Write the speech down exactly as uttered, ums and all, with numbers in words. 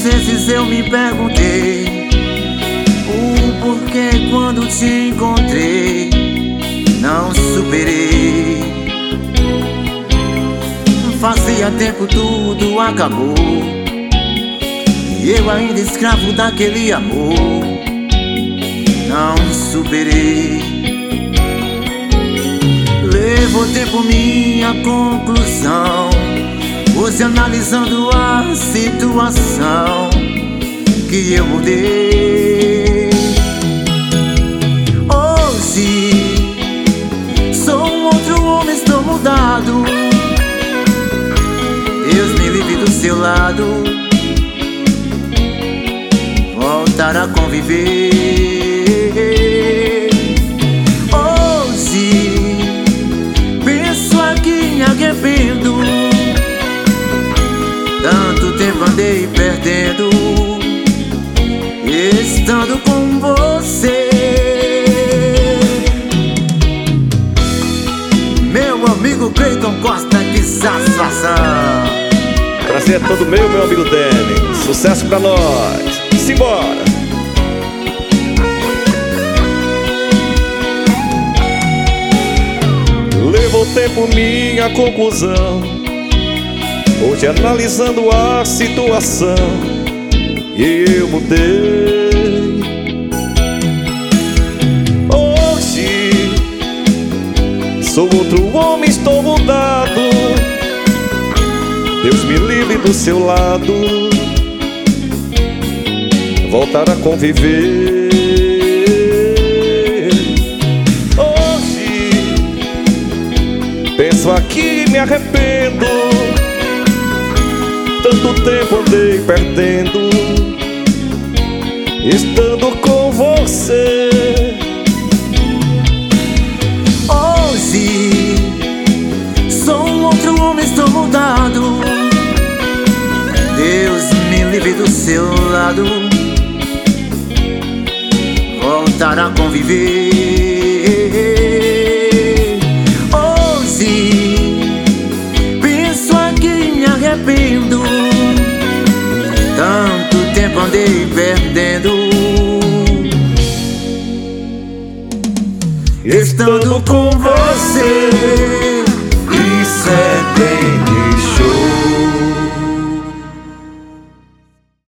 vezes eu me perguntei o porquê quando te encontrei não superei. Fazia tempo tudo acabou e eu ainda escravo daquele amor não superei. Levou tempo minha conclusão, hoje analisando a situação que eu mudei. Hoje sou um outro homem, estou mudado. Deus me livre do seu lado, voltar a conviver. Hoje penso aqui, me arrependo. Tanto tempo andei perdendo, estando com você. Meu amigo Cleiton Costa, que satisfação. Prazer é todo meu, meu amigo Demi. Sucesso pra nós. Simbora! Levou tempo minha conclusão, hoje analisando a situação e eu mudei. Hoje sou outro homem, estou mudado. Deus me livre do seu lado, voltar a conviver. Hoje penso aqui e me arrependo. Tanto tempo andei perdendo, estando com você. Hoje sou um outro homem, estou mudado. Deus me livre do seu lado, voltar a conviver. Hoje penso aqui e me arrependo. Tanto tempo andei perdendo, estando com você.